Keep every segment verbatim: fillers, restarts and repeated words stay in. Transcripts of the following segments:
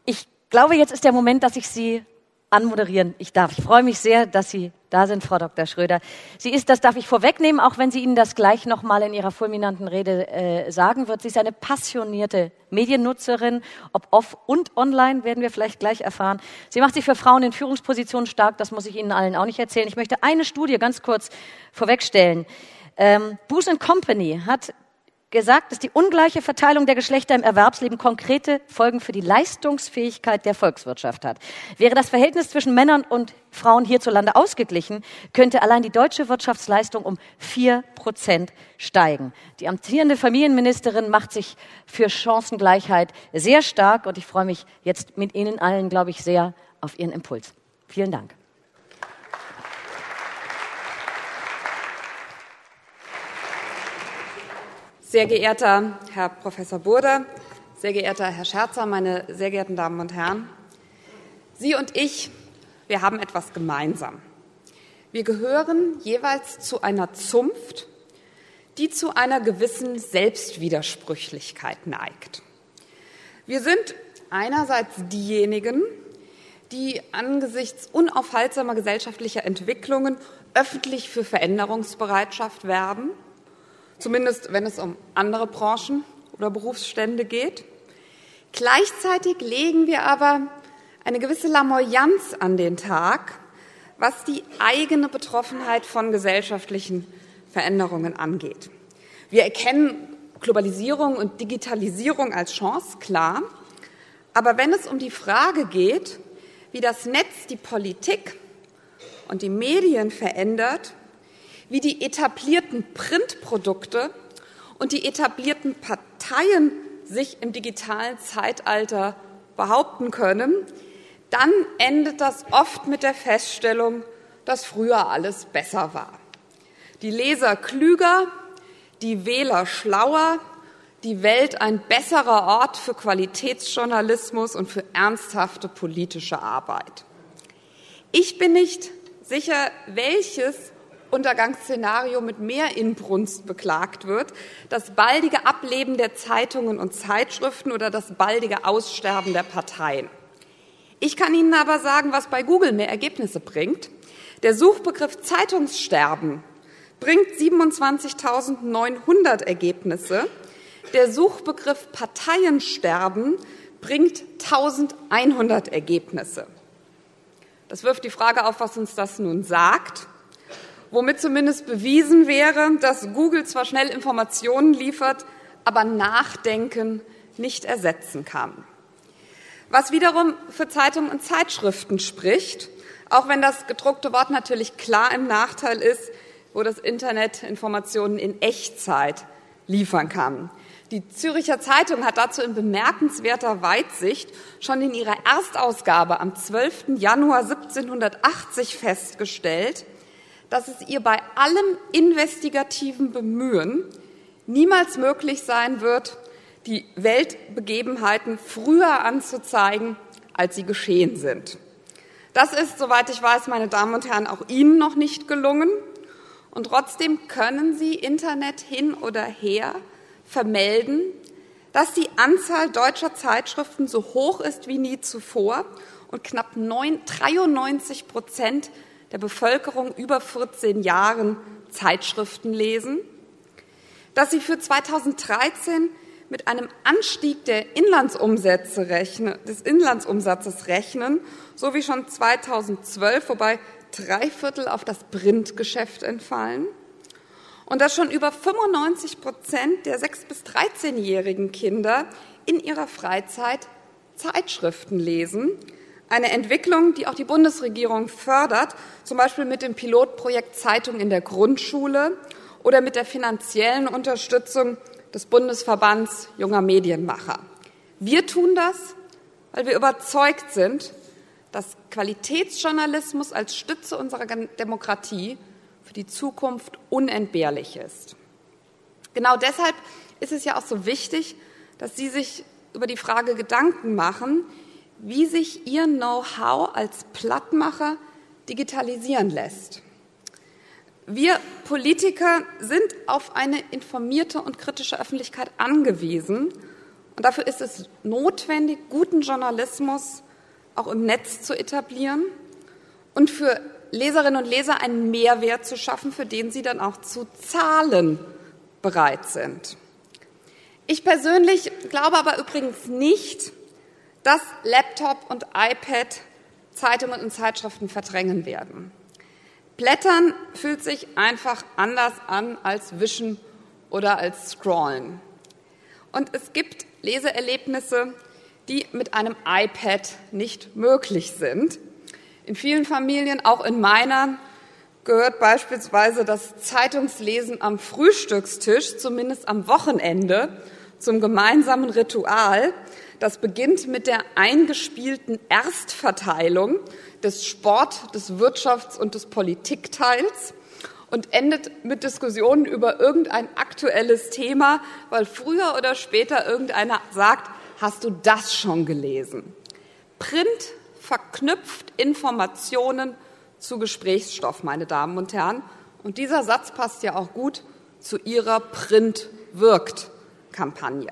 Ich glaube, jetzt ist der Moment, dass ich Sie anmoderieren ich darf. Ich freue mich sehr, dass Sie da sind, Frau Doktor Schröder. Sie ist, das darf ich vorwegnehmen, auch wenn sie Ihnen das gleich noch mal in ihrer fulminanten Rede äh, sagen wird. Sie ist eine passionierte Mediennutzerin, ob off und online, werden wir vielleicht gleich erfahren. Sie macht sich für Frauen in Führungspositionen stark, das muss ich Ihnen allen auch nicht erzählen. Ich möchte eine Studie ganz kurz vorwegstellen. Ähm, Booz and Company hat gesagt, dass die ungleiche Verteilung der Geschlechter im Erwerbsleben konkrete Folgen für die Leistungsfähigkeit der Volkswirtschaft hat. Wäre das Verhältnis zwischen Männern und Frauen hierzulande ausgeglichen, könnte allein die deutsche Wirtschaftsleistung um vier Prozent steigen. Die amtierende Familienministerin macht sich für Chancengleichheit sehr stark und ich freue mich jetzt mit Ihnen allen, glaube ich, sehr auf Ihren Impuls. Vielen Dank. Sehr geehrter Herr Professor Burda, sehr geehrter Herr Scherzer, meine sehr geehrten Damen und Herren, Sie und ich, wir haben etwas gemeinsam. Wir gehören jeweils zu einer Zunft, die zu einer gewissen Selbstwidersprüchlichkeit neigt. Wir sind einerseits diejenigen, die angesichts unaufhaltsamer gesellschaftlicher Entwicklungen öffentlich für Veränderungsbereitschaft werben, zumindest wenn es um andere Branchen oder Berufsstände geht. Gleichzeitig legen wir aber eine gewisse Lamoyanz an den Tag, was die eigene Betroffenheit von gesellschaftlichen Veränderungen angeht. Wir erkennen Globalisierung und Digitalisierung als Chance, klar, aber wenn es um die Frage geht, wie das Netz die Politik und die Medien verändert, wie die etablierten Printprodukte und die etablierten Parteien sich im digitalen Zeitalter behaupten können, dann endet das oft mit der Feststellung, dass früher alles besser war. Die Leser klüger, die Wähler schlauer, die Welt ein besserer Ort für Qualitätsjournalismus und für ernsthafte politische Arbeit. Ich bin nicht sicher, welches Untergangsszenario mit mehr Inbrunst beklagt wird, das baldige Ableben der Zeitungen und Zeitschriften oder das baldige Aussterben der Parteien. Ich kann Ihnen aber sagen, was bei Google mehr Ergebnisse bringt. Der Suchbegriff Zeitungssterben bringt siebenundzwanzigtausendneunhundert Ergebnisse. Der Suchbegriff Parteiensterben bringt eintausendeinhundert Ergebnisse. Das wirft die Frage auf, was uns das nun sagt, womit zumindest bewiesen wäre, dass Google zwar schnell Informationen liefert, aber Nachdenken nicht ersetzen kann. Was wiederum für Zeitungen und Zeitschriften spricht, auch wenn das gedruckte Wort natürlich klar im Nachteil ist, wo das Internet Informationen in Echtzeit liefern kann. Die Zürcher Zeitung hat dazu in bemerkenswerter Weitsicht schon in ihrer Erstausgabe am zwölften Januar siebzehnhundertachtzig festgestellt, dass es ihr bei allem investigativen Bemühen niemals möglich sein wird, die Weltbegebenheiten früher anzuzeigen, als sie geschehen sind. Das ist, soweit ich weiß, meine Damen und Herren, auch Ihnen noch nicht gelungen. Und trotzdem können Sie Internet hin oder her vermelden, dass die Anzahl deutscher Zeitschriften so hoch ist wie nie zuvor und knapp dreiundneunzig Prozent der Bevölkerung über vierzehn Jahren Zeitschriften lesen, dass sie für zweitausenddreizehn mit einem Anstieg der Inlandsumsätze rechnen, des Inlandsumsatzes rechnen, so wie schon zweitausendzwölf, wobei drei Viertel auf das Printgeschäft entfallen, und dass schon über fünfundneunzig Prozent der sechs- bis dreizehnjährigen Kinder in ihrer Freizeit Zeitschriften lesen. Eine Entwicklung, die auch die Bundesregierung fördert, zum Beispiel mit dem Pilotprojekt Zeitung in der Grundschule oder mit der finanziellen Unterstützung des Bundesverbands junger Medienmacher. Wir tun das, weil wir überzeugt sind, dass Qualitätsjournalismus als Stütze unserer Demokratie für die Zukunft unentbehrlich ist. Genau deshalb ist es ja auch so wichtig, dass Sie sich über die Frage Gedanken machen, wie sich Ihr Know-how als Plattmacher digitalisieren lässt. Wir Politiker sind auf eine informierte und kritische Öffentlichkeit angewiesen. Und dafür ist es notwendig, guten Journalismus auch im Netz zu etablieren und für Leserinnen und Leser einen Mehrwert zu schaffen, für den sie dann auch zu zahlen bereit sind. Ich persönlich glaube aber übrigens nicht, dass Laptop und iPad Zeitungen und Zeitschriften verdrängen werden. Blättern fühlt sich einfach anders an als Wischen oder als Scrollen. Und es gibt Leseerlebnisse, die mit einem iPad nicht möglich sind. In vielen Familien, auch in meiner, gehört beispielsweise das Zeitungslesen am Frühstückstisch, zumindest am Wochenende, zum gemeinsamen Ritual. Das beginnt mit der eingespielten Erstverteilung des Sport-, des Wirtschafts- und des Politikteils und endet mit Diskussionen über irgendein aktuelles Thema, weil früher oder später irgendeiner sagt, hast du das schon gelesen? Print verknüpft Informationen zu Gesprächsstoff, meine Damen und Herren. Und dieser Satz passt ja auch gut zu Ihrer Print-Wirkt-Kampagne.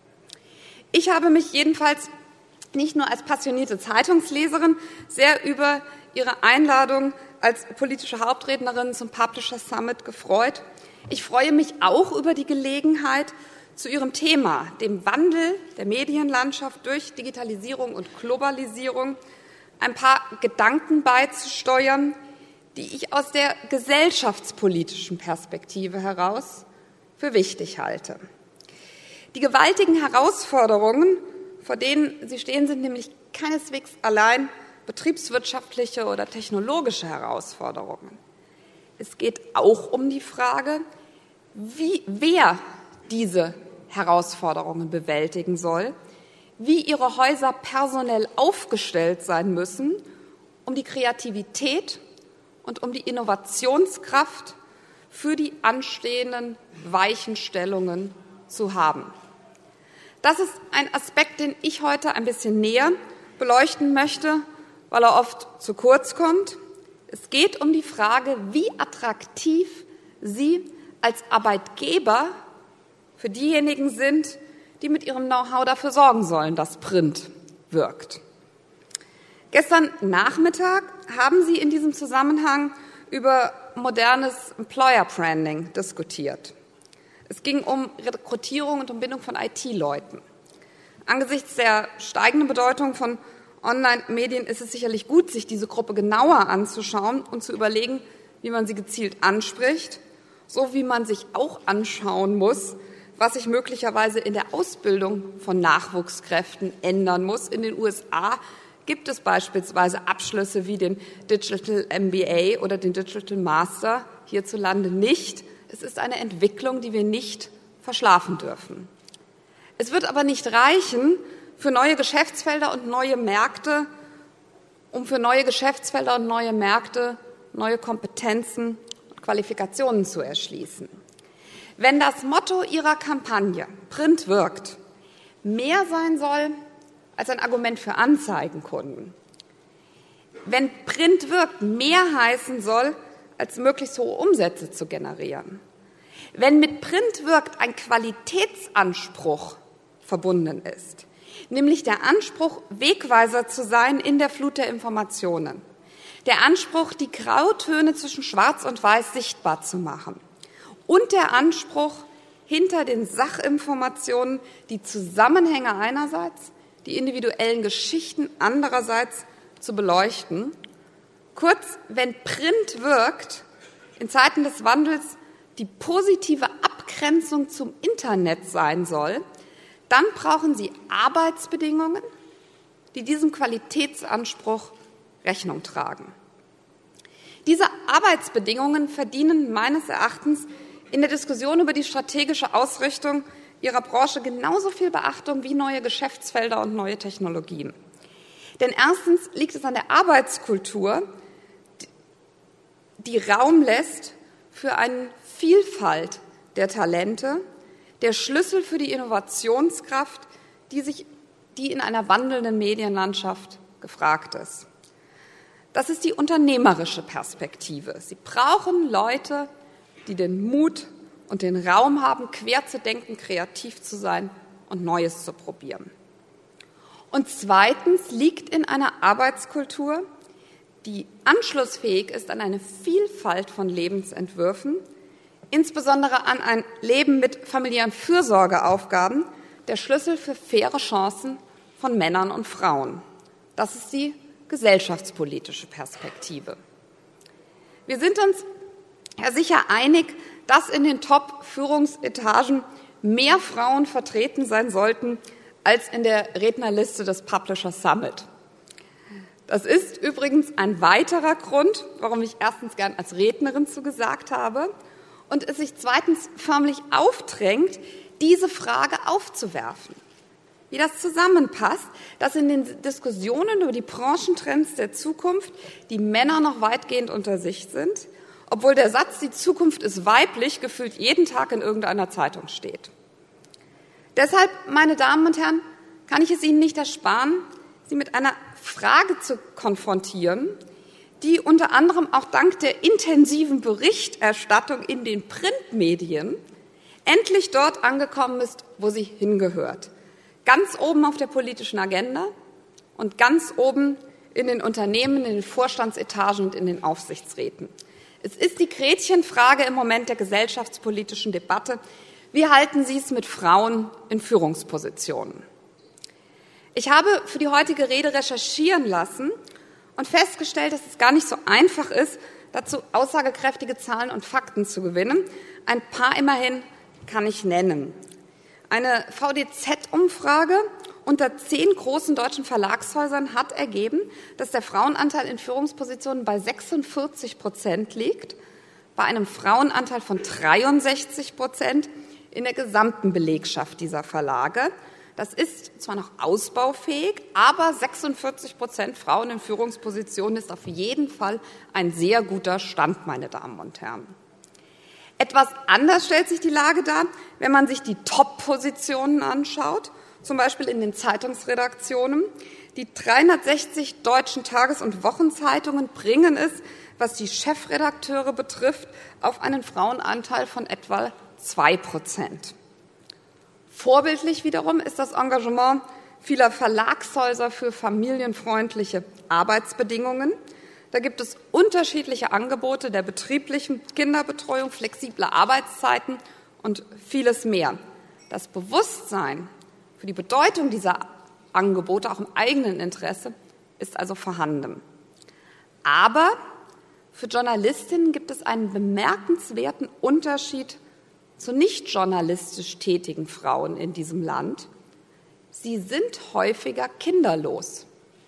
Ich habe mich jedenfalls nicht nur als passionierte Zeitungsleserin sehr über Ihre Einladung als politische Hauptrednerin zum Publisher Summit gefreut. Ich freue mich auch über die Gelegenheit, zu Ihrem Thema, dem Wandel der Medienlandschaft durch Digitalisierung und Globalisierung, ein paar Gedanken beizusteuern, die ich aus der gesellschaftspolitischen Perspektive heraus für wichtig halte. Die gewaltigen Herausforderungen, vor denen Sie stehen, sind nämlich keineswegs allein betriebswirtschaftliche oder technologische Herausforderungen. Es geht auch um die Frage, wie, wer diese Herausforderungen bewältigen soll, wie ihre Häuser personell aufgestellt sein müssen, um die Kreativität und um die Innovationskraft für die anstehenden Weichenstellungen zu haben. Das ist ein Aspekt, den ich heute ein bisschen näher beleuchten möchte, weil er oft zu kurz kommt. Es geht um die Frage, wie attraktiv Sie als Arbeitgeber für diejenigen sind, die mit ihrem Know-how dafür sorgen sollen, dass Print wirkt. Gestern Nachmittag haben Sie in diesem Zusammenhang über modernes Employer Branding diskutiert. Es ging um Rekrutierung und um Bindung von I T-Leuten. Angesichts der steigenden Bedeutung von Online-Medien ist es sicherlich gut, sich diese Gruppe genauer anzuschauen und zu überlegen, wie man sie gezielt anspricht, so wie man sich auch anschauen muss, was sich möglicherweise in der Ausbildung von Nachwuchskräften ändern muss. In den U S A gibt es beispielsweise Abschlüsse wie den Digital M B A oder den Digital Master, hierzulande nicht. Es ist eine Entwicklung, die wir nicht verschlafen dürfen. Es wird aber nicht reichen, für neue Geschäftsfelder und neue Märkte, um für neue Geschäftsfelder und neue Märkte neue Kompetenzen und Qualifikationen zu erschließen. Wenn das Motto Ihrer Kampagne Print wirkt mehr sein soll als ein Argument für Anzeigenkunden, wenn Print wirkt mehr heißen soll, als möglichst hohe Umsätze zu generieren, wenn mit Print wirkt ein Qualitätsanspruch verbunden ist, nämlich der Anspruch, Wegweiser zu sein in der Flut der Informationen, der Anspruch, die Grautöne zwischen Schwarz und Weiß sichtbar zu machen und der Anspruch, hinter den Sachinformationen die Zusammenhänge einerseits, die individuellen Geschichten andererseits zu beleuchten. Kurz, wenn Print wirkt, in Zeiten des Wandels die positive Abgrenzung zum Internet sein soll, dann brauchen Sie Arbeitsbedingungen, die diesem Qualitätsanspruch Rechnung tragen. Diese Arbeitsbedingungen verdienen meines Erachtens in der Diskussion über die strategische Ausrichtung ihrer Branche genauso viel Beachtung wie neue Geschäftsfelder und neue Technologien. Denn erstens liegt es an der Arbeitskultur, die Raum lässt für eine Vielfalt der Talente, der Schlüssel für die Innovationskraft, die sich, die in einer wandelnden Medienlandschaft gefragt ist. Das ist die unternehmerische Perspektive. Sie brauchen Leute, die den Mut und den Raum haben, quer zu denken, kreativ zu sein und Neues zu probieren. Und zweitens liegt in einer Arbeitskultur, die anschlussfähig ist an eine Vielfalt von Lebensentwürfen, insbesondere an ein Leben mit familiären Fürsorgeaufgaben, der Schlüssel für faire Chancen von Männern und Frauen. Das ist die gesellschaftspolitische Perspektive. Wir sind uns ja sicher einig, dass in den Top-Führungsetagen mehr Frauen vertreten sein sollten als in der Rednerliste des Publisher Summit. Das ist übrigens ein weiterer Grund, warum ich erstens gern als Rednerin zugesagt habe und es sich zweitens förmlich aufdrängt, diese Frage aufzuwerfen. Wie das zusammenpasst, dass in den Diskussionen über die Branchentrends der Zukunft die Männer noch weitgehend unter sich sind, obwohl der Satz, die Zukunft ist weiblich, gefühlt jeden Tag in irgendeiner Zeitung steht. Deshalb, meine Damen und Herren, kann ich es Ihnen nicht ersparen, Sie mit einer Frage zu konfrontieren, die unter anderem auch dank der intensiven Berichterstattung in den Printmedien endlich dort angekommen ist, wo sie hingehört. Ganz oben auf der politischen Agenda und ganz oben in den Unternehmen, in den Vorstandsetagen und in den Aufsichtsräten. Es ist die Gretchenfrage im Moment der gesellschaftspolitischen Debatte. Wie halten Sie es mit Frauen in Führungspositionen? Ich habe für die heutige Rede recherchieren lassen und festgestellt, dass es gar nicht so einfach ist, dazu aussagekräftige Zahlen und Fakten zu gewinnen. Ein paar immerhin kann ich nennen. Eine V D Z-Umfrage unter zehn großen deutschen Verlagshäusern hat ergeben, dass der Frauenanteil in Führungspositionen bei sechsundvierzig Prozent liegt, bei einem Frauenanteil von dreiundsechzig Prozent in der gesamten Belegschaft dieser Verlage. Das ist zwar noch ausbaufähig, aber sechsundvierzig Prozent Frauen in Führungspositionen ist auf jeden Fall ein sehr guter Stand, meine Damen und Herren. Etwas anders stellt sich die Lage dar, wenn man sich die Top-Positionen anschaut, zum Beispiel in den Zeitungsredaktionen. Die dreihundertsechzig deutschen Tages- und Wochenzeitungen bringen es, was die Chefredakteure betrifft, auf einen Frauenanteil von etwa zwei Prozent. Vorbildlich wiederum ist das Engagement vieler Verlagshäuser für familienfreundliche Arbeitsbedingungen. Da gibt es unterschiedliche Angebote der betrieblichen Kinderbetreuung, flexible Arbeitszeiten und vieles mehr. Das Bewusstsein für die Bedeutung dieser Angebote, auch im eigenen Interesse, ist also vorhanden. Aber für Journalistinnen gibt es einen bemerkenswerten Unterschied zu nicht journalistisch tätigen Frauen in diesem Land. Sie sind häufiger kinderlos.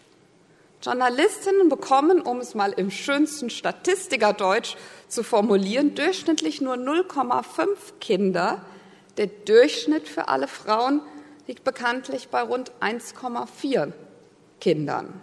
Journalistinnen bekommen, um es mal im schönsten Statistikerdeutsch zu formulieren, durchschnittlich nur null Komma fünf Kinder. Der Durchschnitt für alle Frauen liegt bekanntlich bei rund eins Komma vier Kindern.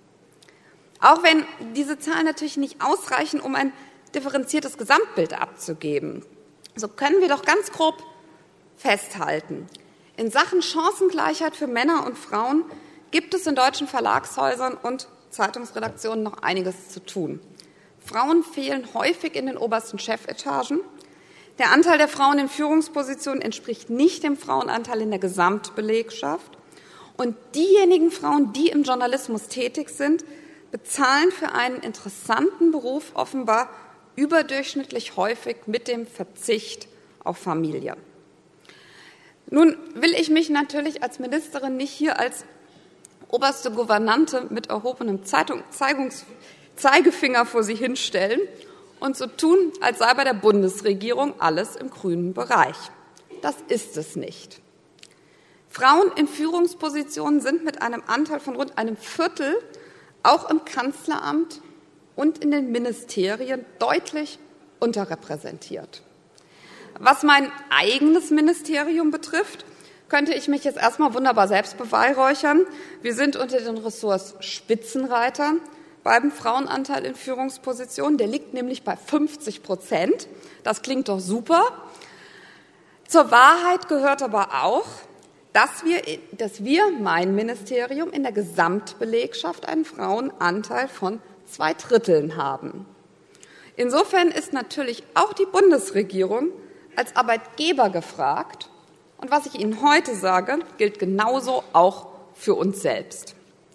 Auch wenn diese Zahlen natürlich nicht ausreichen, um ein differenziertes Gesamtbild abzugeben, so können wir doch ganz grob festhalten: In Sachen Chancengleichheit für Männer und Frauen gibt es in deutschen Verlagshäusern und Zeitungsredaktionen noch einiges zu tun. Frauen fehlen häufig in den obersten Chefetagen. Der Anteil der Frauen in Führungspositionen entspricht nicht dem Frauenanteil in der Gesamtbelegschaft. Und diejenigen Frauen, die im Journalismus tätig sind, bezahlen für einen interessanten Beruf offenbar überdurchschnittlich häufig mit dem Verzicht auf Familie. Nun will ich mich natürlich als Ministerin nicht hier als oberste Gouvernante mit erhobenem Zeitung, Zeigungs, Zeigefinger vor Sie hinstellen und so tun, als sei bei der Bundesregierung alles im grünen Bereich. Das ist es nicht. Frauen in Führungspositionen sind mit einem Anteil von rund einem Viertel auch im Kanzleramt und in den Ministerien deutlich unterrepräsentiert. Was mein eigenes Ministerium betrifft, könnte ich mich jetzt erstmal wunderbar selbst beweihräuchern. Wir sind unter den Ressorts Spitzenreiter beim Frauenanteil in Führungspositionen. Der liegt nämlich bei fünfzig Prozent. Das klingt doch super. Zur Wahrheit gehört aber auch, dass wir, dass wir, mein Ministerium, in der Gesamtbelegschaft einen Frauenanteil von zwei Dritteln haben. Insofern ist natürlich auch die Bundesregierung als Arbeitgeber gefragt, Und was ich Ihnen heute sage, gilt genauso auch für uns selbst.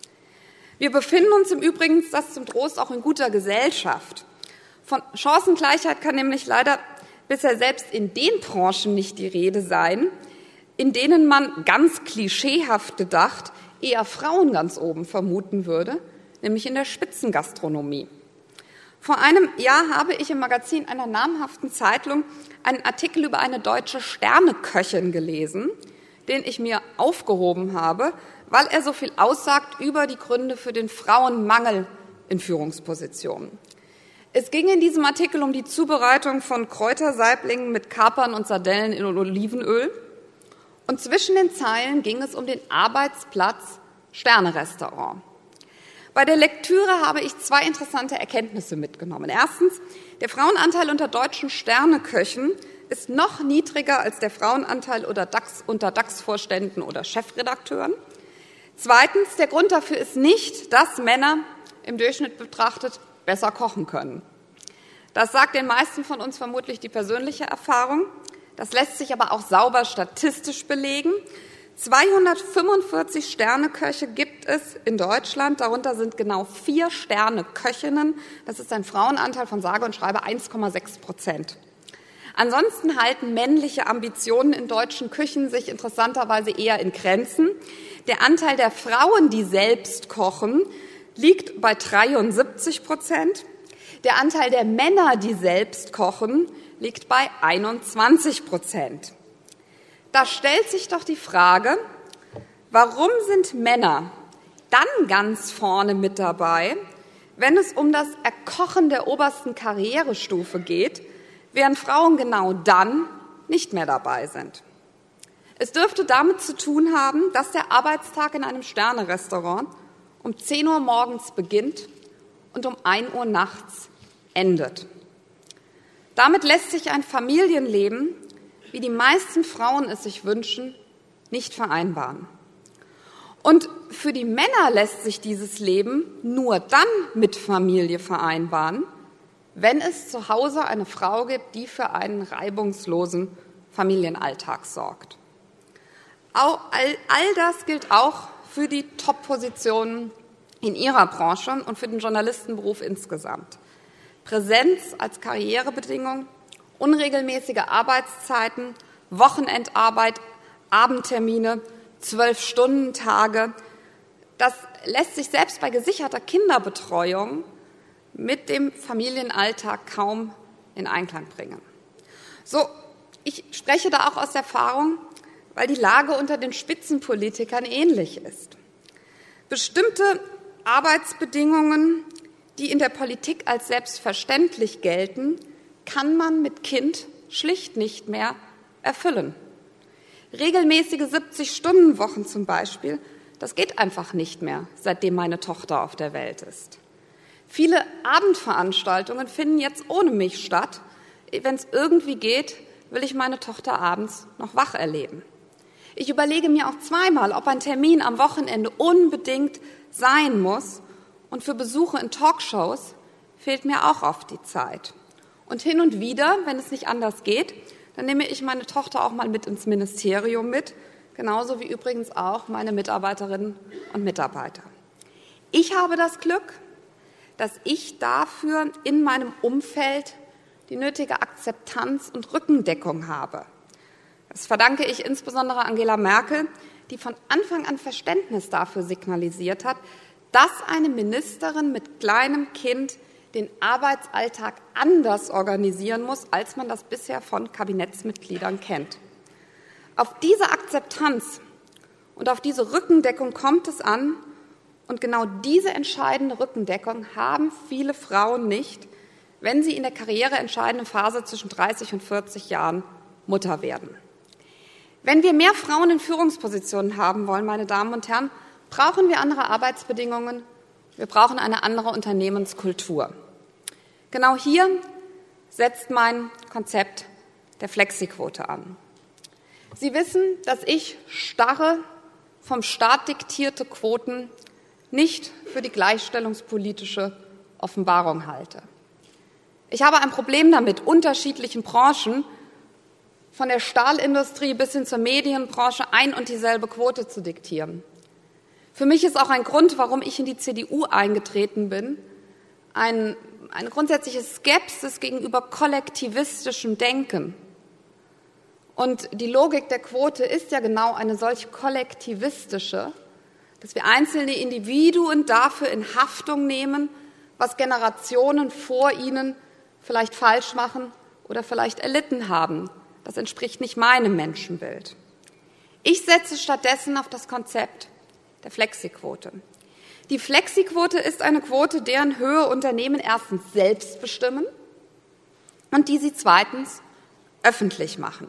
Wir befinden uns im Übrigen, das zum Trost, auch in guter Gesellschaft. Von Chancengleichheit kann nämlich leider bisher selbst in den Branchen nicht die Rede sein, in denen man ganz klischeehaft gedacht eher Frauen ganz oben vermuten würde, nämlich in der Spitzengastronomie. Vor einem Jahr habe ich im Magazin einer namhaften Zeitung einen Artikel über eine deutsche Sterneköchin gelesen, den ich mir aufgehoben habe, weil er so viel aussagt über die Gründe für den Frauenmangel in Führungspositionen. Es ging in diesem Artikel um die Zubereitung von Kräutersaiblingen mit Kapern und Sardellen in Olivenöl. Und zwischen den Zeilen ging es um den Arbeitsplatz Sternerestaurant. Bei der Lektüre habe ich zwei interessante Erkenntnisse mitgenommen. Erstens, der Frauenanteil unter deutschen Sterneköchen ist noch niedriger als der Frauenanteil unter DAX, unter DAX-Vorständen oder Chefredakteuren. Zweitens, der Grund dafür ist nicht, dass Männer im Durchschnitt betrachtet besser kochen können. Das sagt den meisten von uns vermutlich die persönliche Erfahrung. Das lässt sich aber auch sauber statistisch belegen. zweihundertfünfundvierzig Sterneköche gibt es in Deutschland, darunter sind genau vier Sterneköchinnen. Das ist ein Frauenanteil von sage und schreibe eins Komma sechs Prozent. Ansonsten halten männliche Ambitionen in deutschen Küchen sich interessanterweise eher in Grenzen. Der Anteil der Frauen, die selbst kochen, liegt bei dreiundsiebzig Prozent. Der Anteil der Männer, die selbst kochen, liegt bei einundzwanzig Prozent. Da stellt sich doch die Frage, warum sind Männer dann ganz vorne mit dabei, wenn es um das Erkochen der obersten Karrierestufe geht, während Frauen genau dann nicht mehr dabei sind? Es dürfte damit zu tun haben, dass der Arbeitstag in einem Sternerestaurant um zehn Uhr morgens beginnt und um ein Uhr nachts endet. Damit lässt sich ein Familienleben, wie die meisten Frauen es sich wünschen, nicht vereinbaren. Und für die Männer lässt sich dieses Leben nur dann mit Familie vereinbaren, wenn es zu Hause eine Frau gibt, die für einen reibungslosen Familienalltag sorgt. All, all das gilt auch für die Top-Positionen in ihrer Branche und für den Journalistenberuf insgesamt. Präsenz als Karrierebedingung, unregelmäßige Arbeitszeiten, Wochenendarbeit, Abendtermine, Zwölf-Stunden-Tage. Das lässt sich selbst bei gesicherter Kinderbetreuung mit dem Familienalltag kaum in Einklang bringen. So, ich spreche da auch aus Erfahrung, weil die Lage unter den Spitzenpolitikern ähnlich ist. Bestimmte Arbeitsbedingungen, die in der Politik als selbstverständlich gelten, kann man mit Kind schlicht nicht mehr erfüllen. Regelmäßige siebzig-Stunden-Wochen zum Beispiel, das geht einfach nicht mehr, seitdem meine Tochter auf der Welt ist. Viele Abendveranstaltungen finden jetzt ohne mich statt. Wenn es irgendwie geht, will ich meine Tochter abends noch wach erleben. Ich überlege mir auch zweimal, ob ein Termin am Wochenende unbedingt sein muss. Und für Besuche in Talkshows fehlt mir auch oft die Zeit. Und hin und wieder, wenn es nicht anders geht, dann nehme ich meine Tochter auch mal mit ins Ministerium mit, genauso wie übrigens auch meine Mitarbeiterinnen und Mitarbeiter. Ich habe das Glück, dass ich dafür in meinem Umfeld die nötige Akzeptanz und Rückendeckung habe. Das verdanke ich insbesondere Angela Merkel, die von Anfang an Verständnis dafür signalisiert hat, dass eine Ministerin mit kleinem Kind den Arbeitsalltag anders organisieren muss, als man das bisher von Kabinettsmitgliedern kennt. Auf diese Akzeptanz und auf diese Rückendeckung kommt es an, und genau diese entscheidende Rückendeckung haben viele Frauen nicht, wenn sie in der karriereentscheidenden Phase zwischen dreißig und vierzig Jahren Mutter werden. Wenn wir mehr Frauen in Führungspositionen haben wollen, meine Damen und Herren, brauchen wir andere Arbeitsbedingungen, wir brauchen eine andere Unternehmenskultur. Genau hier setzt mein Konzept der Flexiquote an. Sie wissen, dass ich starre, vom Staat diktierte Quoten nicht für die gleichstellungspolitische Offenbarung halte. Ich habe ein Problem damit, unterschiedlichen Branchen von der Stahlindustrie bis hin zur Medienbranche ein und dieselbe Quote zu diktieren. Für mich ist auch ein Grund, warum ich in die C D U eingetreten bin, ein, eine grundsätzliche Skepsis gegenüber kollektivistischem Denken. Und die Logik der Quote ist ja genau eine solch kollektivistische, dass wir einzelne Individuen dafür in Haftung nehmen, was Generationen vor ihnen vielleicht falsch machen oder vielleicht erlitten haben. Das entspricht nicht meinem Menschenbild. Ich setze stattdessen auf das Konzept der Flexiquote. Die Flexiquote ist eine Quote, deren Höhe Unternehmen erstens selbst bestimmen und die sie zweitens öffentlich machen.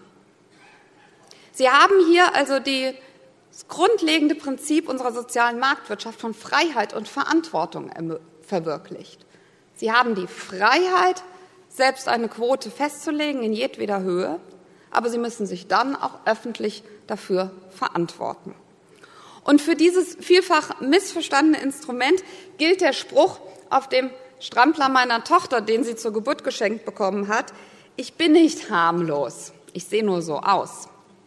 Sie haben hier also die, das grundlegende Prinzip unserer sozialen Marktwirtschaft von Freiheit und Verantwortung verwirklicht. Sie haben die Freiheit, selbst eine Quote festzulegen in jedweder Höhe, aber sie müssen sich dann auch öffentlich dafür verantworten. Und für dieses vielfach missverstandene Instrument gilt der Spruch auf dem Strampler meiner Tochter, den sie zur Geburt geschenkt bekommen hat: Ich bin nicht harmlos, ich sehe nur so aus.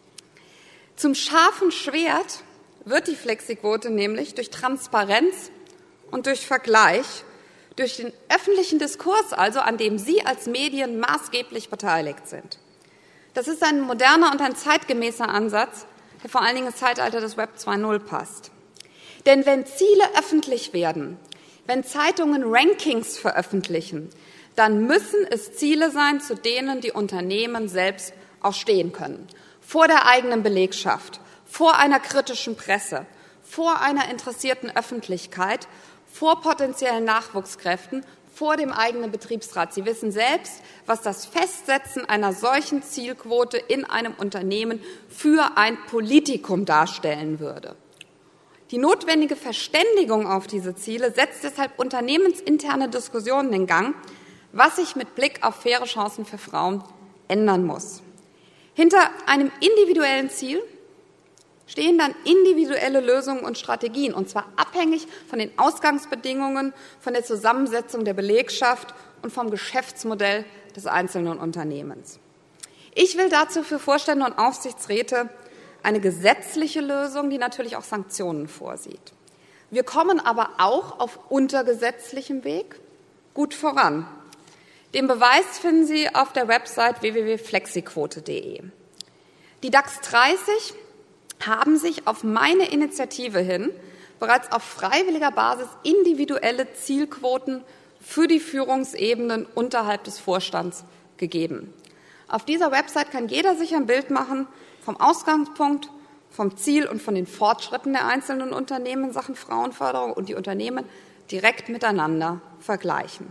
Zum scharfen Schwert wird die Flexiquote nämlich durch Transparenz und durch Vergleich, durch den öffentlichen Diskurs also, an dem Sie als Medien maßgeblich beteiligt sind. Das ist ein moderner und ein zeitgemäßer Ansatz, der vor allen Dingen ins Zeitalter des Web zwei Punkt null passt. Denn wenn Ziele öffentlich werden, wenn Zeitungen Rankings veröffentlichen, dann müssen es Ziele sein, zu denen die Unternehmen selbst auch stehen können. Vor der eigenen Belegschaft, vor einer kritischen Presse, vor einer interessierten Öffentlichkeit, vor potenziellen Nachwuchskräften, vor dem eigenen Betriebsrat. Sie wissen selbst, was das Festsetzen einer solchen Zielquote in einem Unternehmen für ein Politikum darstellen würde. Die notwendige Verständigung auf diese Ziele setzt deshalb unternehmensinterne Diskussionen in Gang, was sich mit Blick auf faire Chancen für Frauen ändern muss. Hinter einem individuellen Ziel stehen dann individuelle Lösungen und Strategien, und zwar abhängig von den Ausgangsbedingungen, von der Zusammensetzung der Belegschaft und vom Geschäftsmodell des einzelnen Unternehmens. Ich will dazu für Vorstände und Aufsichtsräte eine gesetzliche Lösung, die natürlich auch Sanktionen vorsieht. Wir kommen aber auch auf untergesetzlichem Weg gut voran. Den Beweis finden Sie auf der Website w w w punkt flexiquote punkt de. Die DAX dreißig haben sich auf meine Initiative hin bereits auf freiwilliger Basis individuelle Zielquoten für die Führungsebenen unterhalb des Vorstands gegeben. Auf dieser Website kann jeder sich ein Bild machen vom Ausgangspunkt, vom Ziel und von den Fortschritten der einzelnen Unternehmen in Sachen Frauenförderung und die Unternehmen direkt miteinander vergleichen.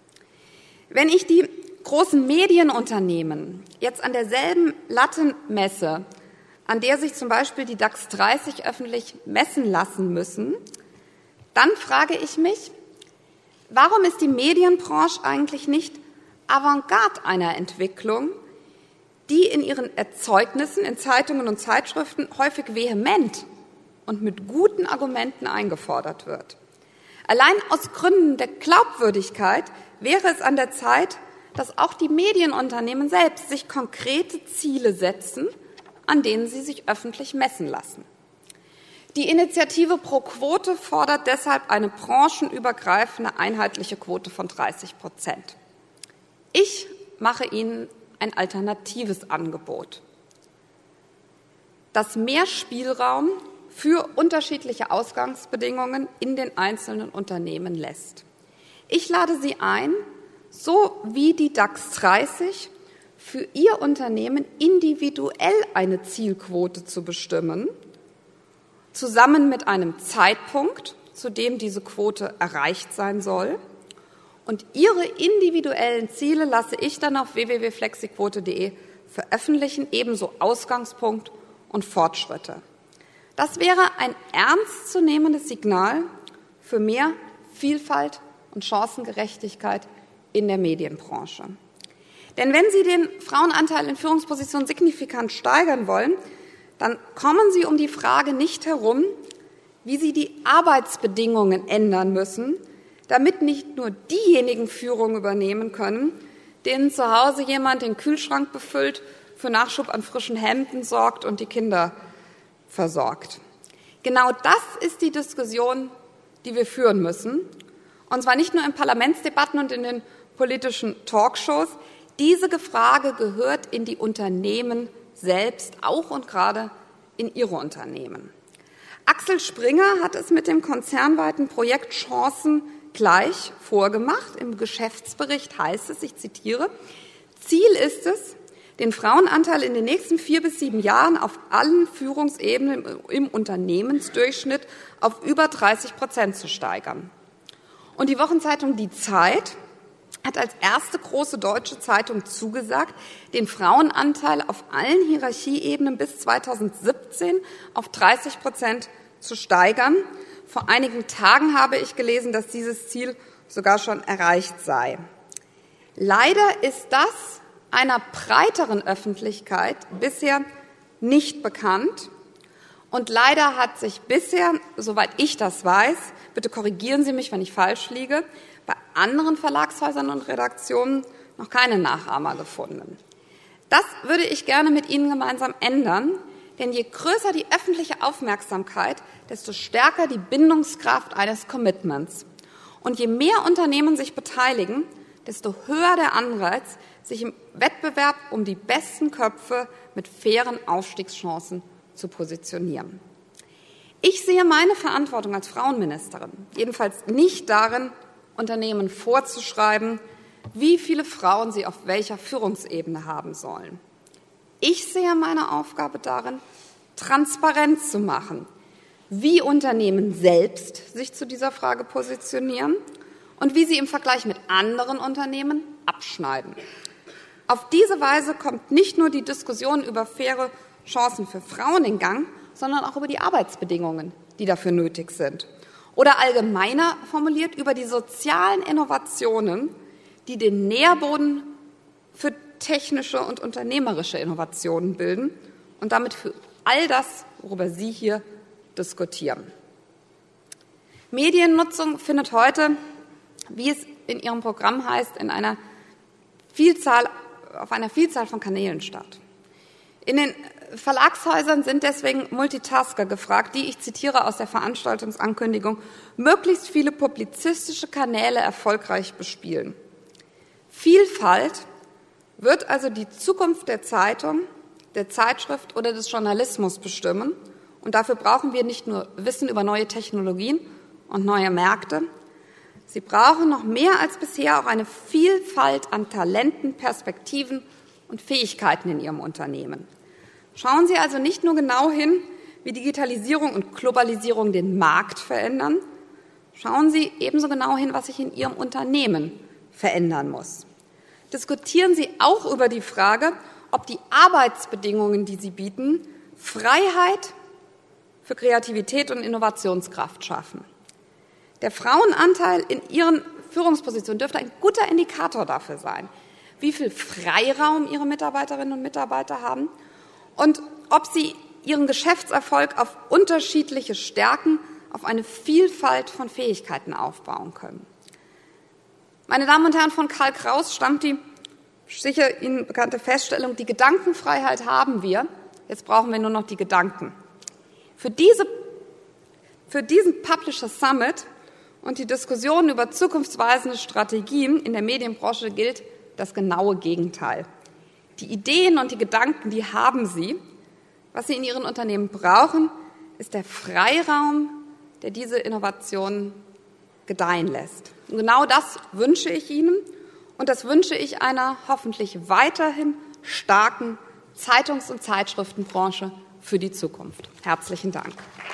Wenn ich die großen Medienunternehmen jetzt an derselben Latte messe, an der sich zum Beispiel die DAX dreißig öffentlich messen lassen müssen, dann frage ich mich, warum ist die Medienbranche eigentlich nicht Avantgarde einer Entwicklung, die in ihren Erzeugnissen in Zeitungen und Zeitschriften häufig vehement und mit guten Argumenten eingefordert wird? Allein aus Gründen der Glaubwürdigkeit wäre es an der Zeit, dass auch die Medienunternehmen selbst sich konkrete Ziele setzen, an denen sie sich öffentlich messen lassen. Die Initiative Pro Quote fordert deshalb eine branchenübergreifende einheitliche Quote von dreißig Prozent. Ich mache Ihnen ein alternatives Angebot, das mehr Spielraum für unterschiedliche Ausgangsbedingungen in den einzelnen Unternehmen lässt. Ich lade Sie ein, so wie die DAX dreißig, für Ihr Unternehmen individuell eine Zielquote zu bestimmen, zusammen mit einem Zeitpunkt, zu dem diese Quote erreicht sein soll. Und Ihre individuellen Ziele lasse ich dann auf w w w punkt flexiquote punkt de veröffentlichen, ebenso Ausgangspunkt und Fortschritte. Das wäre ein ernstzunehmendes Signal für mehr Vielfalt und Chancengerechtigkeit in der Medienbranche. Denn wenn Sie den Frauenanteil in Führungspositionen signifikant steigern wollen, dann kommen Sie um die Frage nicht herum, wie Sie die Arbeitsbedingungen ändern müssen, damit nicht nur diejenigen Führung übernehmen können, denen zu Hause jemand den Kühlschrank befüllt, für Nachschub an frischen Hemden sorgt und die Kinder versorgt. Genau das ist die Diskussion, die wir führen müssen. Und zwar nicht nur in Parlamentsdebatten und in den politischen Talkshows. Diese Frage gehört in die Unternehmen selbst, auch und gerade in ihre Unternehmen. Axel Springer hat es mit dem konzernweiten Projekt Chancen gleich vorgemacht. Im Geschäftsbericht heißt es, ich zitiere, Ziel ist es, den Frauenanteil in den nächsten vier bis sieben Jahren auf allen Führungsebenen im Unternehmensdurchschnitt auf über dreißig Prozent zu steigern. Und die Wochenzeitung Die Zeit hat als erste große deutsche Zeitung zugesagt, den Frauenanteil auf allen Hierarchieebenen bis zweitausendsiebzehn auf dreißig Prozent zu steigern. Vor einigen Tagen habe ich gelesen, dass dieses Ziel sogar schon erreicht sei. Leider ist das einer breiteren Öffentlichkeit bisher nicht bekannt. Und leider hat sich bisher, soweit ich das weiß, bitte korrigieren Sie mich, wenn ich falsch liege, bei anderen Verlagshäusern und Redaktionen noch keine Nachahmer gefunden. Das würde ich gerne mit Ihnen gemeinsam ändern, denn je größer die öffentliche Aufmerksamkeit, desto stärker die Bindungskraft eines Commitments. Und je mehr Unternehmen sich beteiligen, desto höher der Anreiz, sich im Wettbewerb um die besten Köpfe mit fairen Aufstiegschancen zu positionieren. Ich sehe meine Verantwortung als Frauenministerin jedenfalls nicht darin, Unternehmen vorzuschreiben, wie viele Frauen sie auf welcher Führungsebene haben sollen. Ich sehe meine Aufgabe darin, transparent zu machen, wie Unternehmen selbst sich zu dieser Frage positionieren und wie sie im Vergleich mit anderen Unternehmen abschneiden. Auf diese Weise kommt nicht nur die Diskussion über faire Chancen für Frauen in Gang, sondern auch über die Arbeitsbedingungen, die dafür nötig sind. Oder allgemeiner formuliert über die sozialen Innovationen, die den Nährboden für technische und unternehmerische Innovationen bilden und damit für all das, worüber Sie hier diskutieren. Mediennutzung findet heute, wie es in Ihrem Programm heißt, in einer Vielzahl, auf einer Vielzahl von Kanälen statt. In den Verlagshäusern sind deswegen Multitasker gefragt, die, ich zitiere aus der Veranstaltungsankündigung, möglichst viele publizistische Kanäle erfolgreich bespielen. Vielfalt wird also die Zukunft der Zeitung, der Zeitschrift oder des Journalismus bestimmen. Und dafür brauchen wir nicht nur Wissen über neue Technologien und neue Märkte. Sie brauchen noch mehr als bisher auch eine Vielfalt an Talenten, Perspektiven und Fähigkeiten in Ihrem Unternehmen. Schauen Sie also nicht nur genau hin, wie Digitalisierung und Globalisierung den Markt verändern. Schauen Sie ebenso genau hin, was sich in Ihrem Unternehmen verändern muss. Diskutieren Sie auch über die Frage, ob die Arbeitsbedingungen, die Sie bieten, Freiheit für Kreativität und Innovationskraft schaffen. Der Frauenanteil in Ihren Führungspositionen dürfte ein guter Indikator dafür sein, wie viel Freiraum Ihre Mitarbeiterinnen und Mitarbeiter haben und ob Sie Ihren Geschäftserfolg auf unterschiedliche Stärken, auf eine Vielfalt von Fähigkeiten aufbauen können. Meine Damen und Herren, von Karl Kraus stammt die sicher Ihnen bekannte Feststellung, die Gedankenfreiheit haben wir, jetzt brauchen wir nur noch die Gedanken. Für, diese, für diesen Publisher Summit und die Diskussion über zukunftsweisende Strategien in der Medienbranche gilt das genaue Gegenteil. Die Ideen und die Gedanken, die haben Sie. Was Sie in Ihren Unternehmen brauchen, ist der Freiraum, der diese Innovationen gedeihen lässt. Und genau das wünsche ich Ihnen und das wünsche ich einer hoffentlich weiterhin starken Zeitungs- und Zeitschriftenbranche für die Zukunft. Herzlichen Dank.